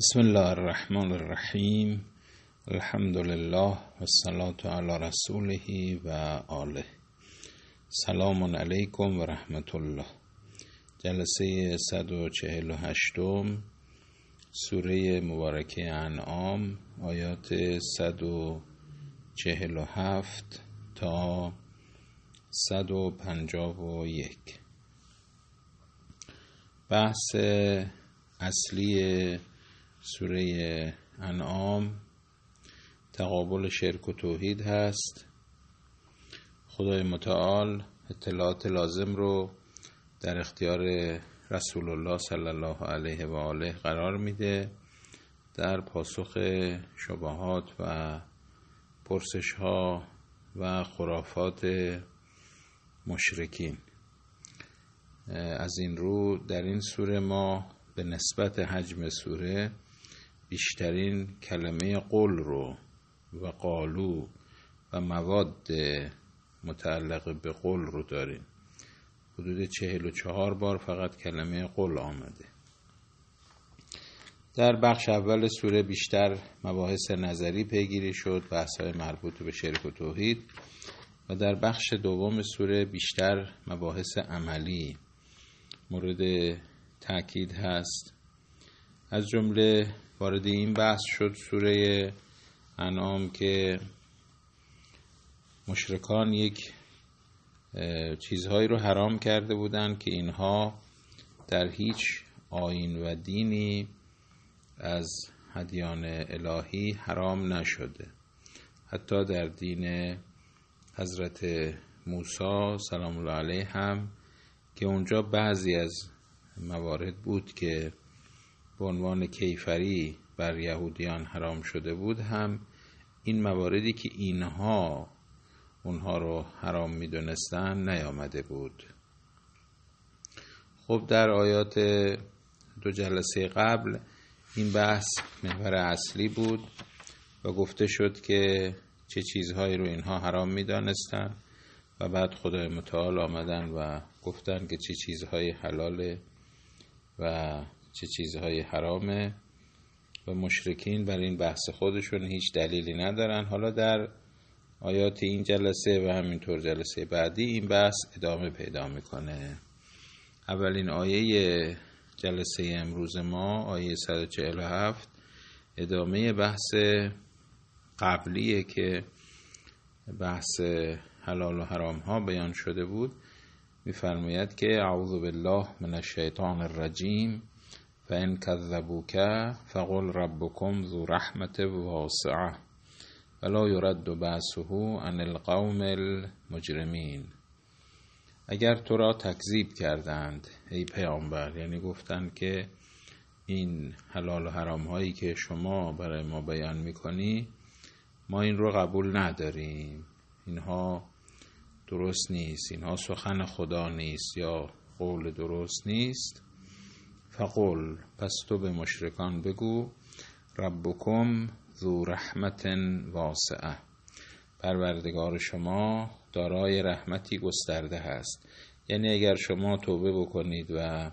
بسم الله الرحمن الرحیم. الحمد لله و الصلاة علی رسوله و آله. سلام علیکم و رحمت الله. جلسه 148 سوره مبارکه انعام، آیات 147 تا 151. بحث اصلی سوره انعام تقابل شرک و توحید هست. خدای متعال اطلاعات لازم رو در اختیار رسول الله صلی الله علیه و آله قرار میده در پاسخ شبهات و پرسش ها و خرافات مشرکین. از این رو در این سوره ما به نسبت حجم سوره بیشترین کلمه قول رو و قالو و مواد متعلق به قول رو داریم. حدود 44 بار فقط کلمه قول آمده. در بخش اول سوره بیشتر مباحث نظری پیگیری شد، بحث‌های مربوط به شرک و توحید، و در بخش دوم سوره بیشتر مباحث عملی مورد تأکید هست. از جمله وارد این بحث شد سوره انعام که مشرکان یک چیزهایی رو حرام کرده بودند که اینها در هیچ آیین و دینی از ادیان الهی حرام نشده. حتی در دین حضرت موسی سلام الله علیه هم که اونجا بعضی از موارد بود که به عنوان کیفری بر یهودیان حرام شده بود، هم این مواردی که اونها رو حرام می‌دونستن نیامده بود. خب در آیات دو جلسه قبل این بحث محور اصلی بود و گفته شد که چه چیزهایی رو اینها حرام می‌دانستن و بعد خدای متعال آمدن و گفتن که چه چیزهایی حلاله و چه چیزهایی حرامه و مشرکین بر این بحث خودشون هیچ دلیلی ندارن. حالا در آیات این جلسه و همینطور جلسه بعدی این بحث ادامه پیدا میکنه. اولین آیه جلسه امروز ما، آیه 147، ادامه بحث قبلیه که بحث حلال و حرام ها بیان شده بود. می‌فرماید که اعوذ بالله من الشیطان الرجیم فإن كذبوك فقل ربكم ذو رحمة واسعة ولا يرد بأسه عن القوم المجرمین. اگر تو را تکذیب کردند ای پیامبر، یعنی گفتند که این حلال و حرام هایی که شما برای ما بیان میکنی ما این رو قبول نداریم، اینها درست نیست، اینها سخن خدا نیست یا قول درست نیست. فقل، پس تو به مشرکان بگو، ربکم ذو رحمت واسعه، پروردگار شما دارای رحمتی گسترده هست. یعنی اگر شما توبه بکنید و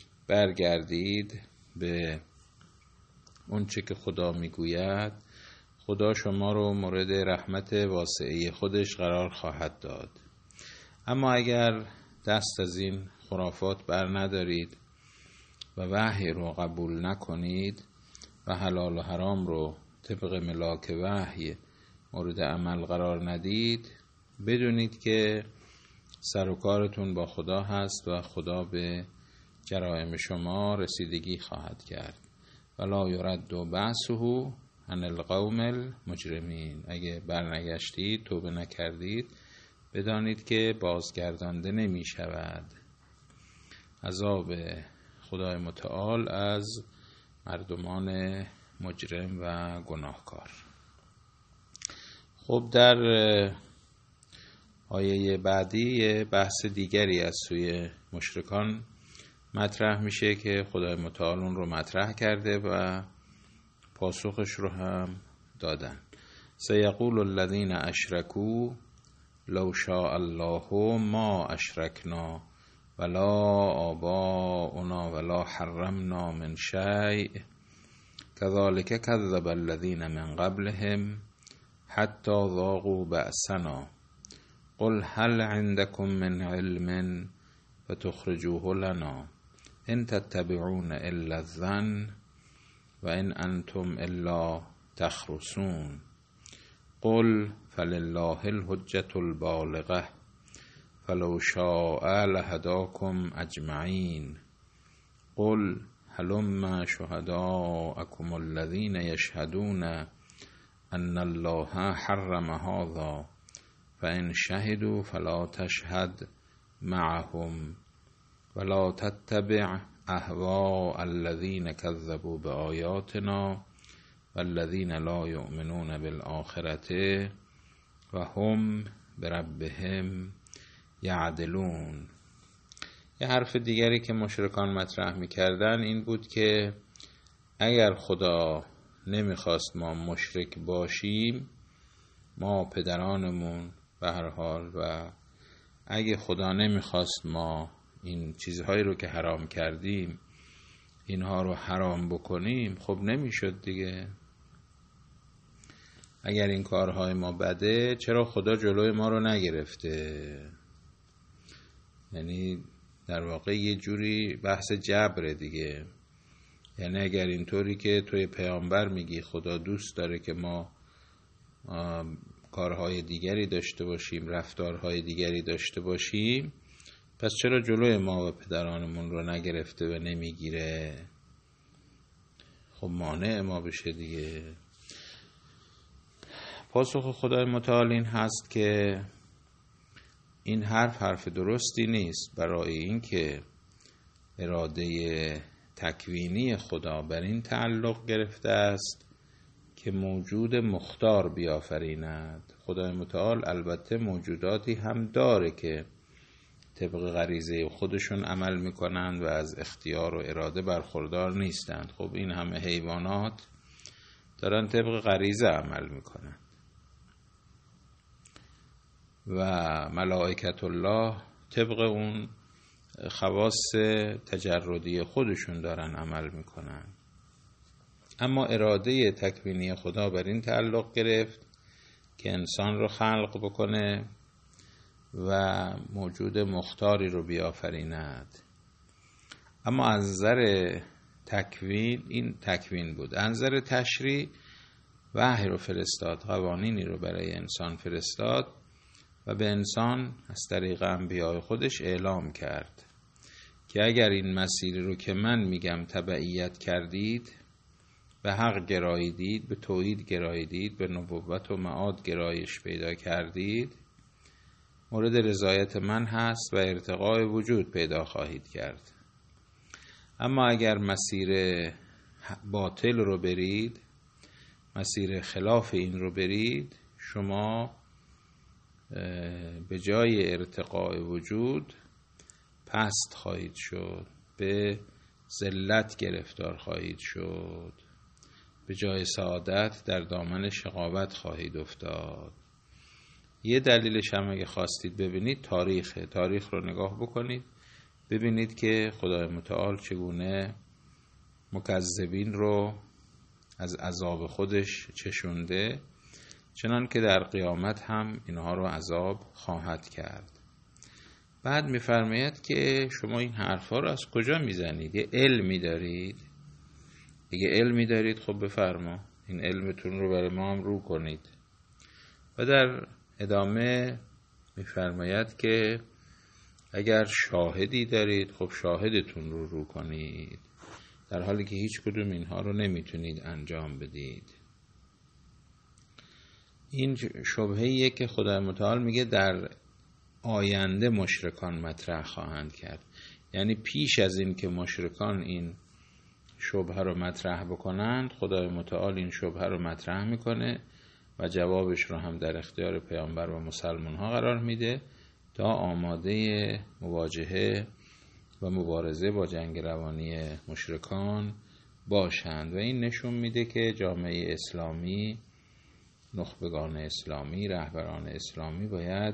برگردید به اون چه که خدا میگوید، خدا شما رو مورد رحمت واسعه خودش قرار خواهد داد. اما اگر دست از این خرافات بر ندارید و وحی رو قبول نکنید و حلال و حرام رو طبق ملاک وحی مورد عمل قرار ندید، بدونید که سر و کارتون با خدا هست و خدا به جرائم شما رسیدگی خواهد کرد. ولا یرد بأسه عن القوم المجرمین. اگه برنگشتید، توبه نکردید، بدانید که بازگردانده نمی شود عذاب خدای متعال از مردمان مجرم و گناهکار. خب در آیه بعدی بحث دیگری از سوی مشرکان مطرح میشه که خدای متعال اون رو مطرح کرده و پاسخش رو هم دادن. سیقول الذین اشرکوا لو شاء الله ما اشرکنا ولا آباؤنا ولا حرمنا من شیء كذلك كذب الذين من قبلهم حتى ذاقوا بأسنا قل هل عندكم من علم فتخرجوه لنا إن تتبعون إلا الظن وإن أنتم إلا تخرصون قل فلله الحجة البالغة فلو شاء لهداكم أجمعين قل هلم شهداءكم الذين يشهدون أن الله حرم هذا فإن شهدوا فلا تشهد معهم ولا تتبع أهواء الذين كذبوا بآياتنا والذين لا يؤمنون بالآخرة وهم بربهم یعدلون. یه حرف دیگری که مشرکان مطرح میکردن این بود که اگر خدا نمیخواست ما مشرک باشیم، ما پدرانمون به هر حال، و اگه خدا نمیخواست ما این چیزهایی رو که حرام کردیم اینها رو حرام بکنیم، خب نمیشد دیگه. اگر این کارهای ما بده چرا خدا جلوی ما رو نگرفته؟ یعنی در واقع یه جوری بحث جبره دیگه. یعنی اگر اینطوری که توی پیامبر میگی خدا دوست داره که ما کارهای دیگری داشته باشیم، رفتارهای دیگری داشته باشیم، پس چرا جلوی ما و پدرانمون رو نگرفته و نمیگیره؟ خب مانع ما بشه دیگه. پاسخ خدای متعال این هست که این حرف درستی نیست، برای اینکه اراده تکوینی خدا بر این تعلق گرفته است که موجود مختار بیافریند. خدای متعال البته موجوداتی هم داره که طبق غریزه خودشون عمل میکنند و از اختیار و اراده برخوردار نیستند. خب این همه حیوانات دارن طبق غریزه عمل میکنند و ملائکت الله طبق اون خواص تجردی خودشون دارن عمل میکنن. اما اراده تکوینی خدا بر این تعلق گرفت که انسان رو خلق بکنه و موجود مختاری رو بیافریند. اما از نظر تکوین این تکوین بود. از نظر تشریع وحی رو فرستاد، قوانینی رو برای انسان فرستاد و به انسان از طریق انبیاء خودش اعلام کرد که اگر این مسیری رو که من میگم تبعیت کردید، به حق گراییدید، به توحید گراییدید، به نبوت و معاد گرایش پیدا کردید، مورد رضایت من هست و ارتقای وجود پیدا خواهید کرد. اما اگر مسیر باطل رو برید، مسیر خلاف این رو برید، شما به جای ارتقای وجود پست خواهید شد، به ذلت گرفتار خواهید شد، به جای سعادت در دامن شقاوت خواهید افتاد. یه دلیلش هم اگه خواستید ببینید تاریخ رو نگاه بکنید، ببینید که خدای متعال چگونه مکذبین رو از عذاب خودش چشونده، چنان که در قیامت هم اینها رو عذاب خواهد کرد. بعد میفرماید که شما این حرفا رو از کجا میزنید؟ یه علمی دارید؟ اگه علمی دارید خب بفرما این علمتون رو برای ما هم رو کنید. و در ادامه میفرماید که اگر شاهدی دارید خب شاهدتون رو کنید، در حالی که هیچ کدوم اینها رو نمیتونید انجام بدید. این شبهه‌ایه که خدای متعال میگه در آینده مشرکان مطرح خواهند کرد. یعنی پیش از این که مشرکان این شبهه رو مطرح بکنند، خدای متعال این شبهه رو مطرح میکنه و جوابش رو هم در اختیار پیامبر و مسلمان ها قرار میده تا آماده مواجهه و مبارزه با جنگ روانی مشرکان باشند. و این نشون میده که جامعه اسلامی، نخبگان اسلامی، رهبران اسلامی باید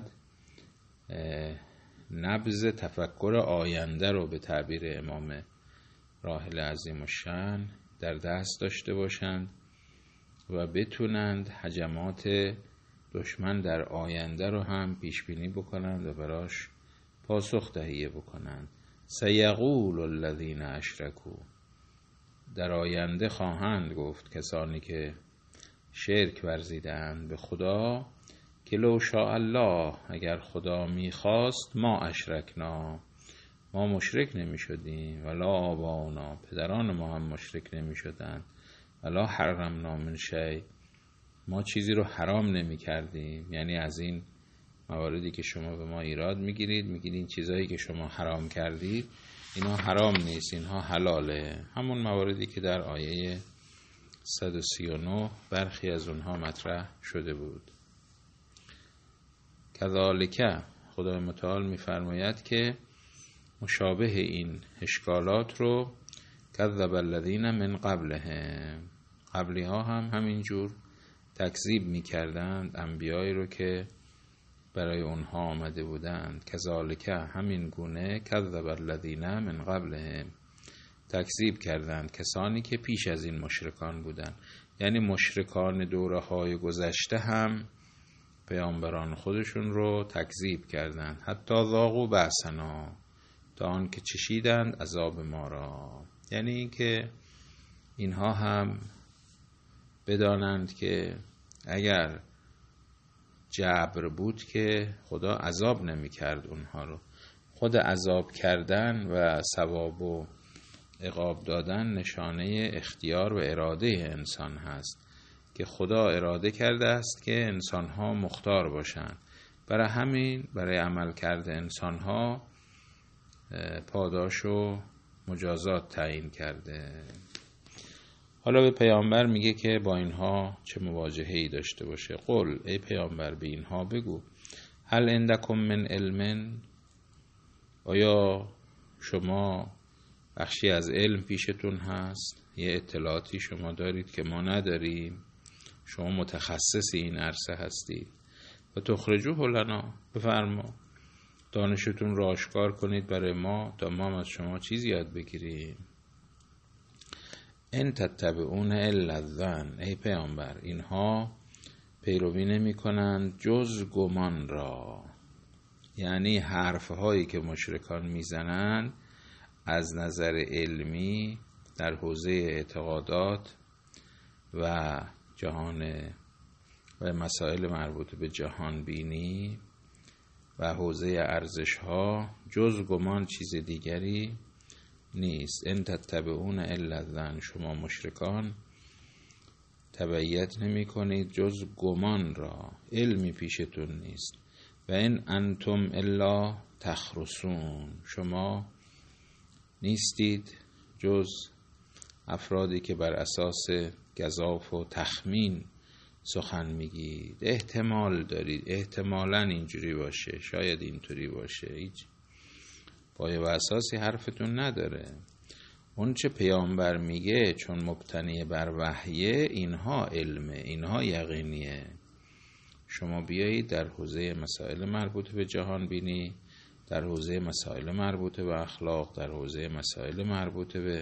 نبض تفکر آینده رو به تعبیر امام راحل عظیم الشأن در دست داشته باشند و بتونند هجمات دشمن در آینده رو هم پیش بینی بکنند و براش پاسخ تهیه بکنند. سیقول الذین اشرکوا، در آینده خواهند گفت کسانی که شرک ورزیدند به خدا که لو شاء الله، اگر خدا میخواست ما اشرکنا، ما مشرک نمی شدیم، ولا آباؤنا، پدران ما هم مشرک نمی شدند، ولا حرمنا من شیء، ما چیزی رو حرام نمی کردیم. یعنی از این مواردی که شما به ما ایراد میگیرید این چیزایی که شما حرام کردید اینا حرام نیست، اینها حلاله. همون مواردی که در آیه 139 برخی از اونها مطرح شده بود. کذالک، خدای متعال میفرماید که مشابه این اشکالات رو کذب الذین من قبلهم، قبلی ها هم همینجور تکذیب میکردند انبیایی رو که برای اونها آمده بودند. کذالک، همین گونه، کذب الذین من قبلهم، تکذیب کردند کسانی که پیش از این مشرکان بودند. یعنی مشرکان دوره های گذشته هم پیامبران خودشون رو تکذیب کردند، حتی ذاقوا بأسنا، تا آن که چشیدند عذاب ما را. یعنی اینکه اینها هم بدانند که اگر جبر بود که خدا عذاب نمی کرد اونها رو. خود عذاب کردن و ثواب و عقاب دادن نشانه اختیار و اراده انسان هست که خدا اراده کرده است که انسانها مختار باشند. برای همین برای عمل کرده انسانها پاداش و مجازات تعیین کرده. حالا به پیامبر میگه که با اینها چه مواجهه‌ای داشته باشه. قل، ای پیامبر به اینها بگو، هل عندکم من علم، آیا شما بخشی از علم پیشتون هست، یه اطلاعاتی شما دارید که ما نداریم، شما متخصص این عرصه هستید. و تخرجوه لنا، بفرما دانشتون را آشکار کنید برای ما تا ما از شما چیزی یاد بگیریم. ان تتبعون الا الظن، ای پیامبر اینها پیروی نمی کنند جز گمان را. یعنی حرفهایی که مشرکان میزنند از نظر علمی در حوزه اعتقادات و جهان و مسائل مربوط به جهان بینی و حوزه ارزش ها، جز گمان چیز دیگری نیست. ان تتبعون الا الظن، شما مشرکان تبعیت نمی کنید جز گمان را، علمی پیشتون نیست. و ان انتم الا تخرصون، شما نیستید جز افرادی که بر اساس گزاف و تخمین سخن میگید. احتمال دارید، احتمالاً اینجوری باشه، شاید اینطوری باشه، هیچ پایه و اساسی حرفتون نداره. اون چه پیامبر میگه چون مبتنی بر وحیه، اینها علمه، اینها یقینیه. شما بیایید در حوزه مسائل مربوط به جهان بینی، در حوزه مسائل مربوط به اخلاق، در حوزه مسائل مربوط به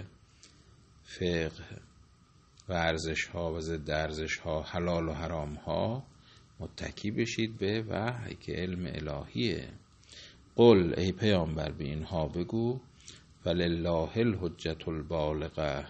فقه و ارزش ها و ضد ارزش ها، حلال و حرام ها، متکی بشید به وحی که علم الهیه. قل، ای پیامبر به اینها بگو، فلله الحجة البالغه،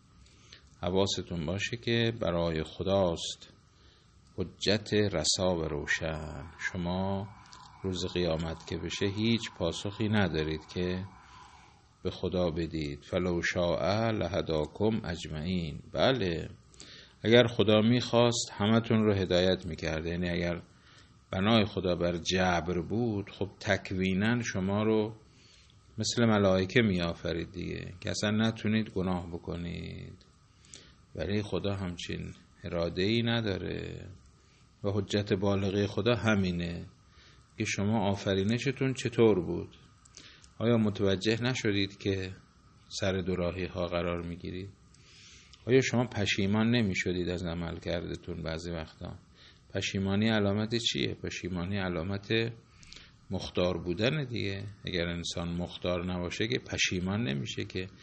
حواستون باشه که برای خداست حجت رسا و روشن. شما روز قیامت که بشه هیچ پاسخی ندارید که به خدا بدید. فلو شاء لهداکم اجمعین، بله اگر خدا میخواست همتون رو هدایت میکرد. یعنی اگر بنای خدا بر جبر بود، خب تکویناً شما رو مثل ملائکه میآفرید دیگه که اصلا نتونید گناه بکنید. ولی خدا همچین اراده‌ای نداره و حجت بالغه خدا همینه که شما آفرینشتون چطور بود. آیا متوجه نشدید که سر دوراهی ها قرار میگیرید؟ آیا شما پشیمان نمی شدید از عمل کردتون؟ بعضی وقتا پشیمانی علامت چیه؟ پشیمانی علامت مختار بودن دیگه. اگر انسان مختار نباشه که پشیمان نمیشه که.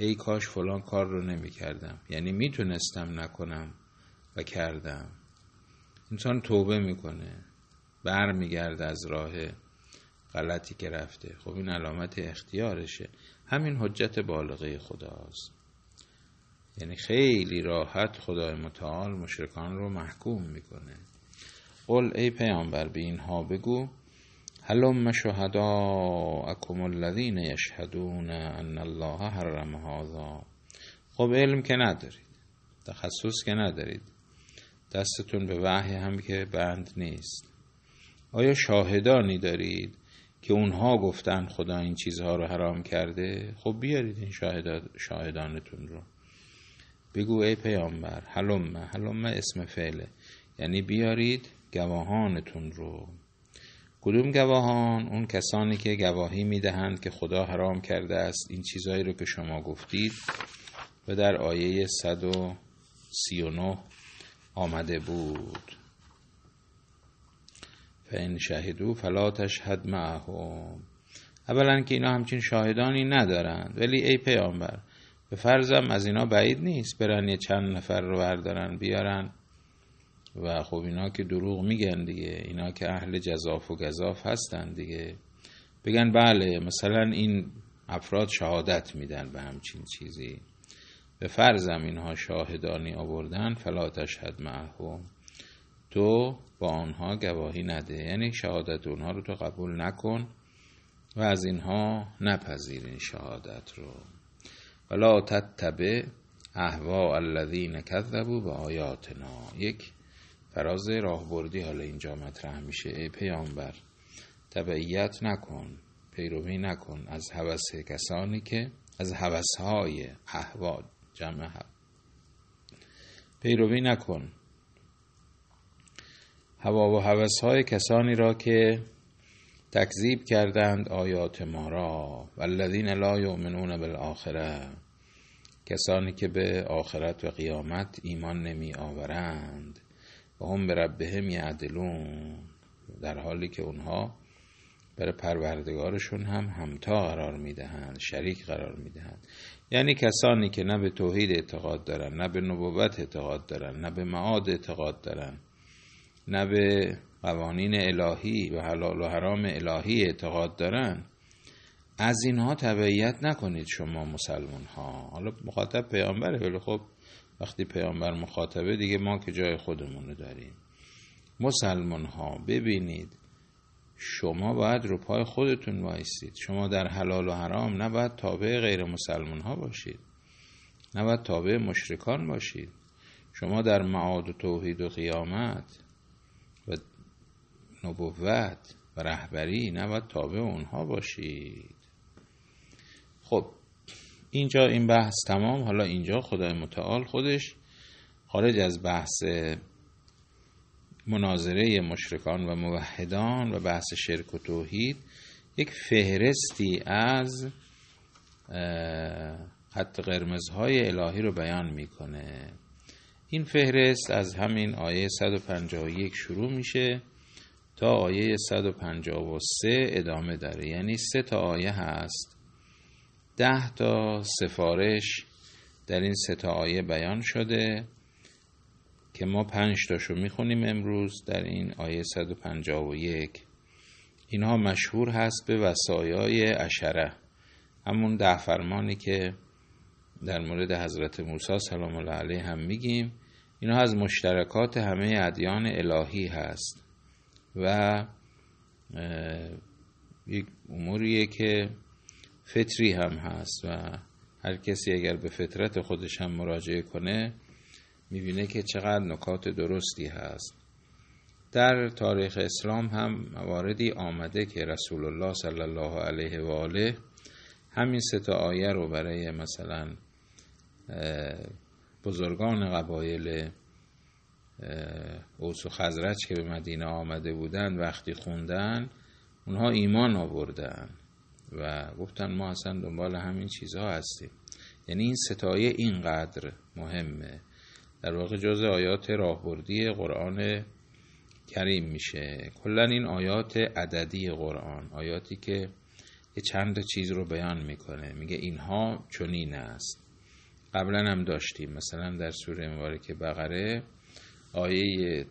ای کاش فلان کار رو نمی کردم، یعنی میتونستم نکنم و کردم. انسان توبه میکنه، برمیگرده از راه غلطی که رفته. خب این علامت اختیارشه، همین حجت بالغه خداست. یعنی خیلی راحت خدای متعال مشرکان رو محکوم میکنه. قل ای پیامبر به اینها بگو هلم شهداءکم الذین یشهدون ان الله حرم هذا. خب علم که ندارید، تخصص که ندارید، دستتون به وحی هم که بند نیست، آیا شاهدانی دارید که اونها گفتن خدا این چیزها رو حرام کرده؟ خب بیارید این شاهدانتون رو. بگو ای پیامبر هلم اسم فعله، یعنی بیارید گواهانتون رو. کدوم گواهان؟ اون کسانی که گواهی میدهند که خدا حرام کرده است این چیزایی رو که شما گفتید و در آیه 139 آمده بود. فإن شهدوا فلا تشهد معهم. اولا که اینا همچین شاهدانی ندارند، ولی ای پیامبر به فرضم از اینا بعید نیست برن یه چند نفر رو بردارن بیارن و خب اینا که دروغ میگن دیگه، اینا که اهل جزاف و گزاف هستن دیگه، بگن بله مثلا این افراد شهادت میدن به همچین چیزی. به فرضم اینها شاهدانی آوردن، فلا تشهد معهم، تو با آنها گواهی نده، یعنی شهادت اونها رو تو قبول نکن و از اینها نپذیر این شهادت رو. ولا تتبع اهواء الذین کذبوا بآیاتنا. یک فراز راهبردی حالا اینجا مطرح میشه. ای پیامبر تبعیت نکن، پیروی نکن از هوس کسانی که از هوسهای اهوا جمع پیروی نکن هوا و هوسهای کسانی را که تکذیب کردند آیات ما را. والذین لا یؤمنون بالآخره، کسانی که به آخرت و قیامت ایمان نمی آورند. و هم بربهم یعدلون، در حالی که اونها برای پروردگارشون هم همتا قرار میدهند، شریک قرار میدهند. یعنی کسانی که نه به توحید اعتقاد دارن، نه به نبوت اعتقاد دارن، نه به معاد اعتقاد دارن، نه به قوانین الهی و حلال و حرام الهی اعتقاد دارن، از اینها تبعیت نکنید شما مسلمان ها. حالا مخاطب پیامبره، ولی خب وقتی پیامبر مخاطبه دیگه ما که جای خودمونو داریم. مسلمان ها ببینید شما باید رو پای خودتون وایسید. شما در حلال و حرام نباید تابع غیر مسلمان ها باشید، نباید تابع مشرکان باشید. شما در معاد و توحید و قیامت و نبوت و رهبری نباید تابع اونها باشید. خب اینجا این بحث تمام. حالا اینجا خدای متعال خودش خارج از بحث مناظره مشرکان و موحدان و بحث شرک و توحید یک فهرستی از خط قرمزهای الهی رو بیان میکنه. این فهرست از همین آیه 151 شروع میشه تا آیه 153 ادامه داره. یعنی 3 تا آیه هست، 10 تا سفارش در این 3 تا آیه بیان شده که ما 5 تاشو میخونیم امروز در این آیه 151. اینها مشهور هست به وصایای عشره، همون 10 فرمانی که در مورد حضرت موسی سلام الله علیه هم میگیم. اینها از مشترکات همه ادیان الهی هست و یک اموریه که فطری هم هست و هر کسی اگر به فطرت خودش هم مراجعه کنه میبینه که چقدر نکات درستی هست. در تاریخ اسلام هم مواردی آمده که رسول الله صلی الله علیه و آله همین 3 تا آیه رو برای مثلا بزرگان قبایل اوس و خزرج که به مدینه آمده بودن وقتی خوندن اونها ایمان آوردن و گفتن ما اصلا دنبال همین چیزها هستیم. یعنی این 3 تا آیه اینقدر مهمه، در واقع جزء آیات راهبردی قرآن کریم میشه. کلا این آیات عددی قرآن، آیاتی که یه چند تا چیز رو بیان میکنه، میگه اینها چنین است. قبلا هم داشتیم مثلا در سوره مبارکه بقره آیه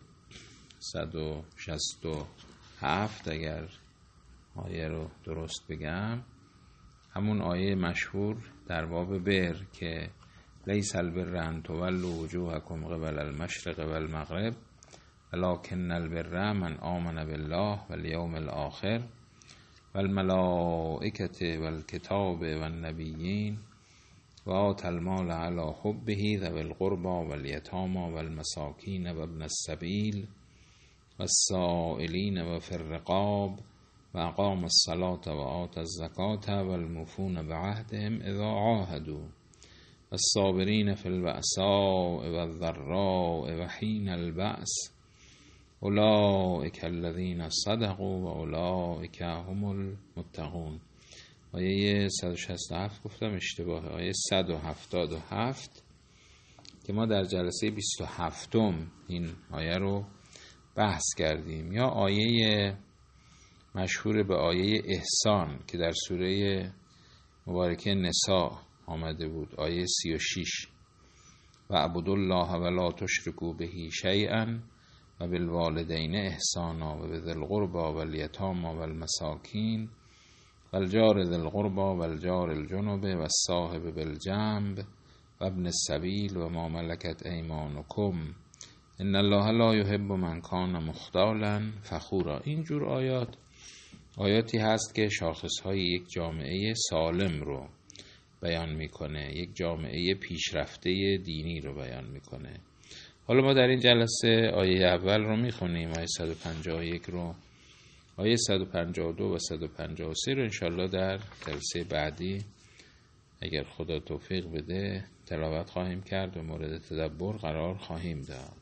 167 اگر آیه رو درست بگم، همون آیه مشهور در باب بر که لیس البر ان تولوا وجوهکم قبل المشرق والمغرب ولکن البر من آمن بالله والیوم الآخر والملائکة والکتاب والنبیین و آتى المال على حبه ذوی القربى والیتامى والمساکین وابن السبیل والسائلین وفی الرقاب و اقام الصلاة و آتى الزکاة والموفون بعهدهم اذا عاهدوا والصابرین فی البأساء والضراء وحین البأس اولئک الذین صدقوا و اولئک هم المتقون. آیه 167 گفتم اشتباهه، آیه 177 که ما در جلسه 27 این آیه رو بحث کردیم، یا آیه مشهور به آیه احسان که در سوره مبارکه نساء آمده بود، آیه 36 و اعبدوا الله ولا تشرکوا به شیئا و بالوالدین احسانا و بذی القربى والیتامى والمساکین والجار ذی القربى والجار الجنب والصاحب بالجنب و ابن السبیل و ما ملکت ایمانکم ان الله لا یحب من کان مختالا فخورا. اینجور آیاتی هست که شاخصهای یک جامعه سالم رو بیان میکنه، یک جامعه پیشرفته دینی رو بیان میکنه. حالا ما در این جلسه آیه اول رو میخونیم، آیه 151 رو، آیه 152 و 153 رو انشالله در جلسه بعدی اگر خدا توفیق بده تلاوت خواهیم کرد و مورد تدبر قرار خواهیم داد.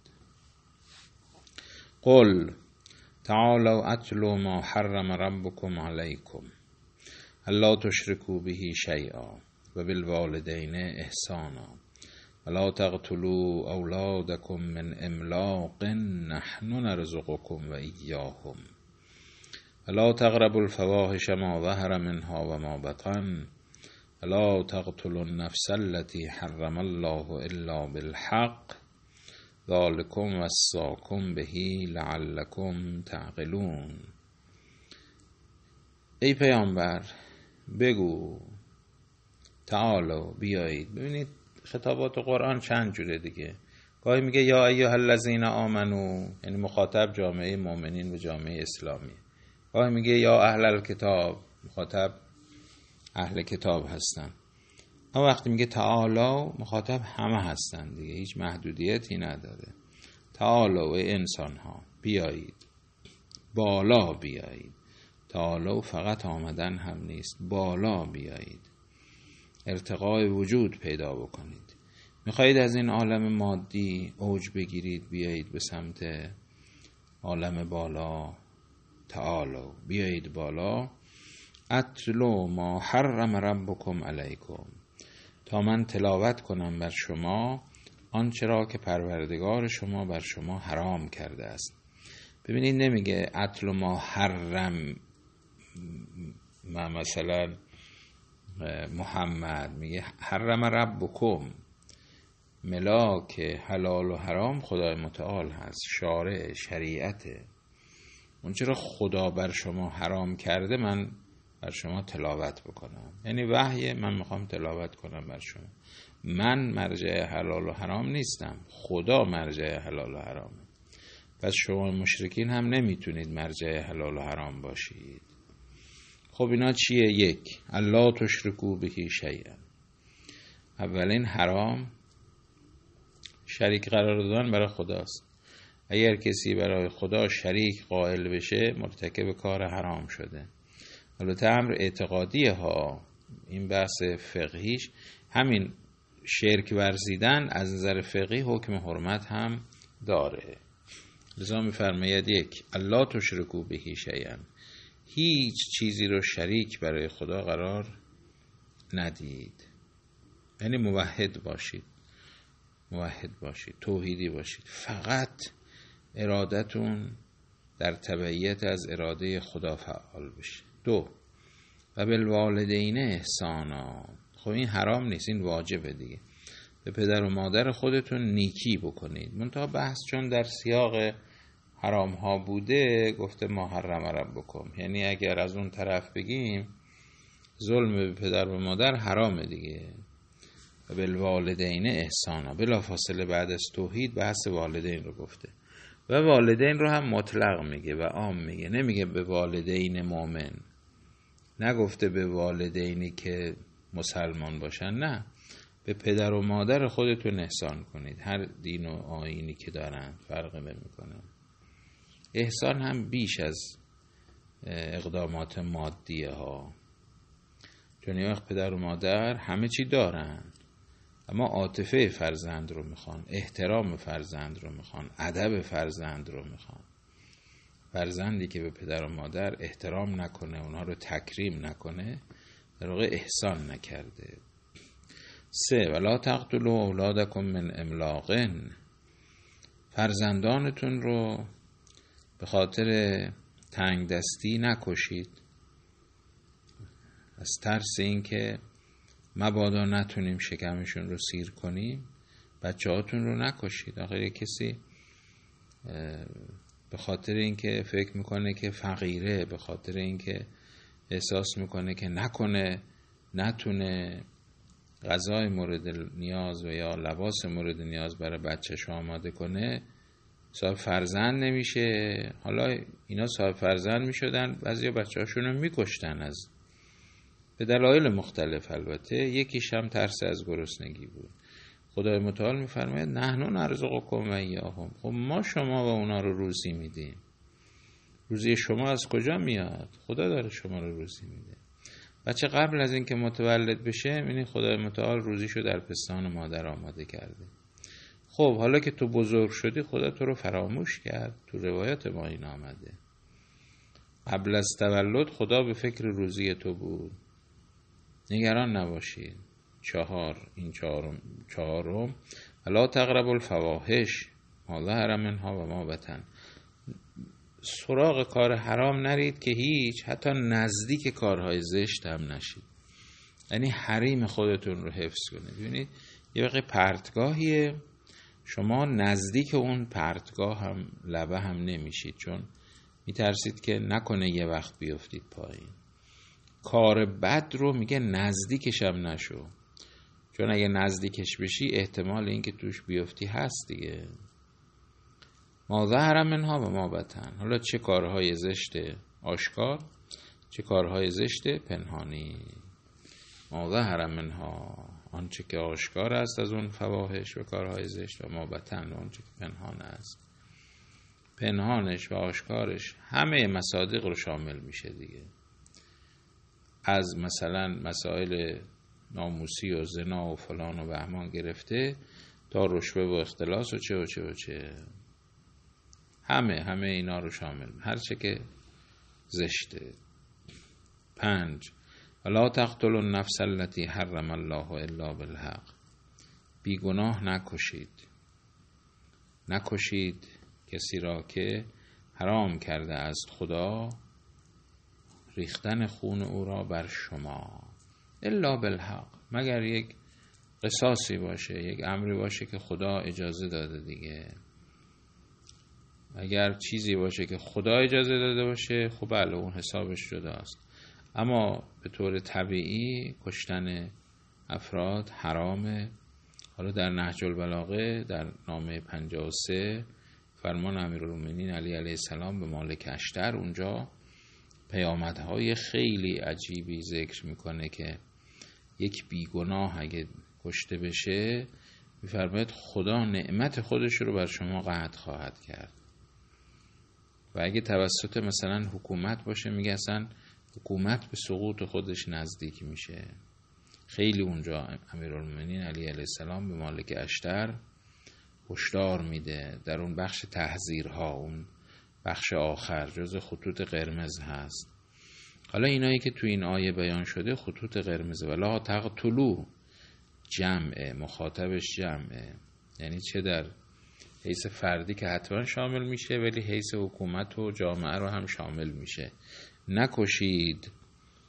قل تعالوا اتلوا ما حرم ربکم علیکم الا تشرکوا به شیئا و بالوالدین احسانا ولا تقتلوا اولادکم من املاق نحن نرزقکم و ایاهم ولا تقربوا الفواحش ما ظهر منها و ما بطن ولا تقتلوا النفس التي حرم الله الا بالحق ذلكم وصاكم به لعلكم تعقلون. ای پیامبر بگو، تعالوا بیایید. ببینید خطابات قرآن چند جوره دیگه. گاهی میگه یا ایها الذین آمنو، یعنی مخاطب جامعه مؤمنین و جامعه اسلامی. گاهی میگه یا اهل الکتاب، مخاطب اهل کتاب هستن. اما وقتی میگه تعالا، مخاطب همه هستن دیگه، هیچ محدودیتی نداره. تعالا و انسان ها بیایید، بالا بیایید. تعالا فقط آمدن هم نیست، بالا بیایید، ارتقای وجود پیدا بکنید. میخواهید از این عالم مادی اوج بگیرید، بیایید به سمت عالم بالا. تعالا بیایید بالا. اتلو ما حرم ربکم علیکم، تا من تلاوت کنم بر شما آنچه را که پروردگار شما بر شما حرام کرده است. ببینید نمیگه اتلو ما حرم مثلا محمد، میگه حرم ربکم. ملاک حلال و حرام خدای متعال هست، شارع شریعته. اون چرا خدا بر شما حرام کرده من بر شما تلاوت بکنم، یعنی وحی من میخوام تلاوت کنم بر شما. من مرجع حلال و حرام نیستم، خدا مرجع حلال و حرامه. پس شما مشرکین هم نمیتونید مرجع حلال و حرام باشید. خب اینا چیه؟ یک، الا تشرکوا به شیئا. اولین حرام شریک قرار دادن برای خداست. اگر کسی برای خدا شریک قائل بشه مرتکب کار حرام شده. البته امر اعتقادی ها، این بحث فقهیش همین شرک ورزیدن از نظر فقهی حکم حرمت هم داره. لذا می‌فرماید یک، الا تشرکوا به شیئا، هیچ چیزی رو شریک برای خدا قرار ندید. یعنی موحد باشید، توحیدی باشید، فقط ارادتون در تبعیت از اراده خدا فعال بشه. دو، و بالوالدین احسانا. خب این حرام نیست، این واجبه دیگه. به پدر و مادر خودتون نیکی بکنید. منتها بحث چون در سیاق حرام ها بوده گفته ما حرم ربکم، یعنی اگر از اون طرف بگیم ظلم به پدر و مادر حرامه دیگه. و بالوالدین احسانا، بلا فاصله بعد از توحید بحث والدین رو گفته و والدین رو هم مطلق میگه و عام میگه، نمیگه به والدین مؤمن، نگفته به والدینی که مسلمان باشن، نه، به پدر و مادر خودتون احسان کنید. هر دین و آیینی که دارن فرق نمیکنه. احسان هم بیش از اقدامات مادیه ها، چون یه وقت پدر و مادر همه چی دارن اما عاطفه فرزند رو میخوان، احترام فرزند رو میخوان، ادب فرزند رو میخوان. فرزندی که به پدر و مادر احترام نکنه، اونها رو تکریم نکنه، در واقع احسان نکرده. 3 ولا تقتلوا اولادکم من املاق، فرزندانتون رو به خاطر تنگ دستی نکشید، از ترس این که مبادا نتونیم شکمشون رو سیر کنیم بچه هاتون رو نکشید. آخه کسی به خاطر اینکه فکر میکنه که فقیره، به خاطر اینکه احساس میکنه که نتونه غذای مورد نیاز و یا لباس مورد نیاز برای بچه‌ش آماده کنه، صاحب فرزند نمیشه. حالا اینا صاحب فرزند میشدن، بعضیا بچه‌هاشون رو میکشتن از به دلایل مختلف. البته یکیش هم ترس از گرسنگی بود. خدای متعال میفرماید نحن نرزقکم و ایاهم، خب ما شما و اونا رو روزی میدیم. روزی شما از کجا میاد؟ خدا داره شما رو روزی میده. بچه قبل از اینکه متولد بشه یعنی خدای متعال روزیشو در پستان مادر آماده کرده. خب حالا که تو بزرگ شدی خدا تو رو فراموش کرد. تو روایات ما این آمده قبل از تولد خدا به فکر روزی تو بود. نگران نباشید. 4 این چهارم ولا تقربوا الفواحش ما ظهر منها و ما بطن، سراغ کار حرام نرید که هیچ، حتی نزدیک کارهای زشت هم نشید. یعنی حریم خودتون رو حفظ کنید. ببینید یه وقت پرتگاهیه، شما نزدیک اون پرتگاه هم لبه هم نمیشید، چون میترسید که نکنه یه وقت بیفتید پایین. کار بد رو میگه نزدیکش هم نشو، چون اگه نزدیکش بشی احتمال اینکه توش بیفتی هست دیگه. ما ظهر منها و ما بطن، حالا چه کارهای زشت آشکار چه کارهای زشت پنهانی. ما ظهر منها، آنچه که آشکار است از اون فواحش و کارهای زشت، و ما بطن، آنچه که پنهان است. پنهانش و آشکارش همه مصادیق رو شامل میشه دیگه، از مثلا مسائل ناموسی و زنا و فلان و بهمان گرفته تا رشوه و اختلاس و چه و چه و چه، همه اینا رو شامل، هر چه که زشته. 5 ولا تقتلوا النفس التي حرم الله الا بالحق، بیگناه نکشید کسی را که حرام کرده است خدا ریختن خون او را بر شما، الا بالحق، مگر یک قصاصی باشه، یک امری باشه که خدا اجازه داده دیگه. اگر چیزی باشه که خدا اجازه داده باشه خب بله اون حسابش جداست، اما به طور طبیعی کشتن افراد حرامه. حالا در نهج البلاغه در نامه 53 فرمان امیرالمومنین علی علیه السلام به مالک اشتر، اونجا پیامدهای خیلی عجیبی ذکر میکنه که یک بیگناه اگه کشته بشه میفرماید خدا نعمت خودش رو بر شما قطع خواهد کرد. و اگه توسط مثلا حکومت باشه میگه اصلا حکومت به سقوط خودش نزدیک میشه. خیلی اونجا امیرالمومنین علی علیه السلام به مالک اشتر هشدار میده. در اون بخش تحذیرها، اون بخش آخر جز خطوط قرمز هست. حالا اینایی که تو این آیه بیان شده خطوط قرمز، ولا تقتلوا جمعه، مخاطبش جمعه، یعنی چه در حیث فردی که حتما شامل میشه ولی حیث حکومت و جامعه رو هم شامل میشه. نکشید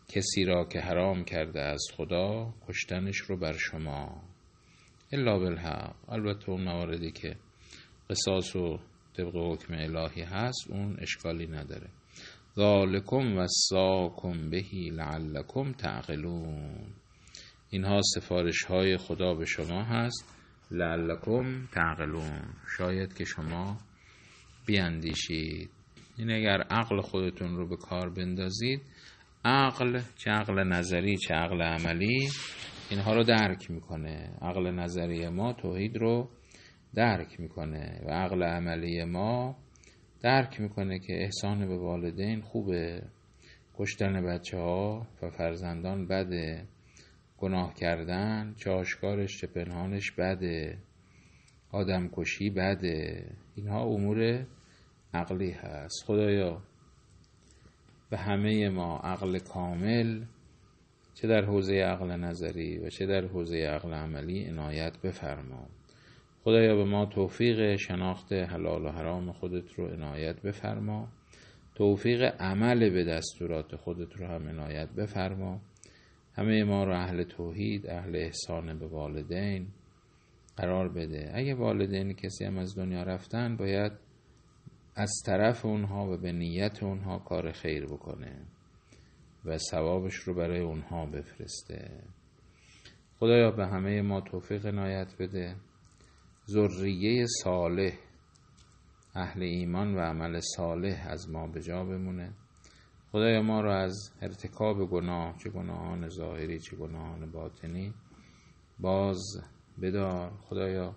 کسی را که حرام کرده از خدا کشتنش رو بر شما، الا بالحق. البته اون مواردی که قصاص و طبق حکم الهی هست اون اشکالی نداره. ذالکم وصاکم بهی لعلکم تعقلون. اینها سفارش های خدا به شما هست، لعلکم تعقلون، شاید که شما بیاندیشید. این اگر عقل خودتون رو به کار بندازید، عقل چه عقل نظری چه عقل عملی اینها رو درک میکنه. عقل نظری ما توحید رو درک میکنه و عقل عملی ما درک میکنه که احسان به والدین خوبه، کشتن بچه ها و فرزندان بده، گناه کردن چه آشکارش چه پنهانش بده، آدم کشی بده. اینها امور عقلی هست. خدایا به همه ما عقل کامل چه در حوزه عقل نظری و چه در حوزه عقل عملی عنایت بفرما. خدایا به ما توفیق شناخت حلال و حرام خودت رو عنایت بفرما، توفیق عمل به دستورات خودت رو هم عنایت بفرما. همه ما رو اهل توحید، اهل احسان به والدین قرار بده. اگه والدین کسی هم از دنیا رفتن، باید از طرف اونها و به نیت اونها کار خیر بکنه و ثوابش رو برای اونها بفرسته. خدایا به همه ما توفیق عنایت بده، ذریه صالح اهل ایمان و عمل صالح از ما به جا بمونه. خدایا ما رو از ارتکاب گناه، چه گناهان ظاهری چه گناهان باطنی، باز بدار. خدایا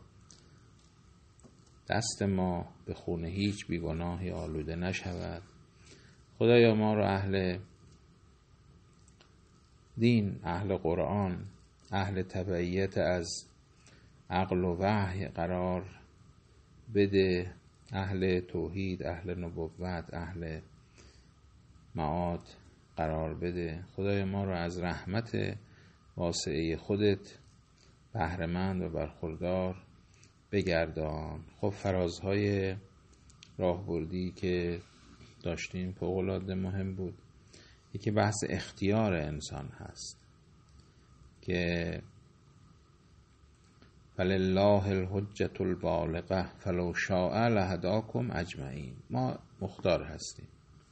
دست ما به خون هیچ بیگناهی آلوده نشود. خدایا ما رو اهل دین، اهل قرآن، اهل تبعیت از عقل و وحی قرار بده، اهل توحید، اهل نبوت، اهل معاد قرار بده. خدای ما رو از رحمت واسعه خودت بهره‌مند و برخوردار بگردان. خب فرازهای راهبردی که داشتیم فوق‌العاده مهم بود. یکی بحث اختیار انسان هست که فلله الحجة البالغة فلو شاء لهداکم اجمعین. ما مختار هستیم.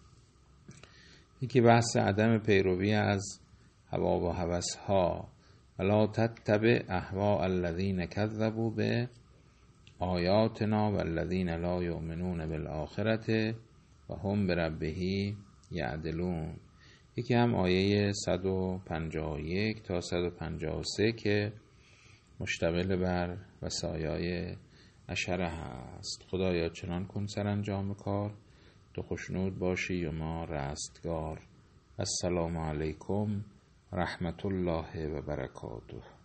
یکی بحث عدم پیروی از هوا و هوس‌ها، ولا تتبع اهواء الذین کذبوا به آیاتنا والذین لا یؤمنون بالآخرة و هم بربه یعدلون. یکی هم آیه 151 تا 153 که مشتمل بر وصایای عشره هست. خدایا چنان کن سرانجام کار تو خوشنود باشی و ما رستگار. السلام علیکم رحمت الله و برکاته.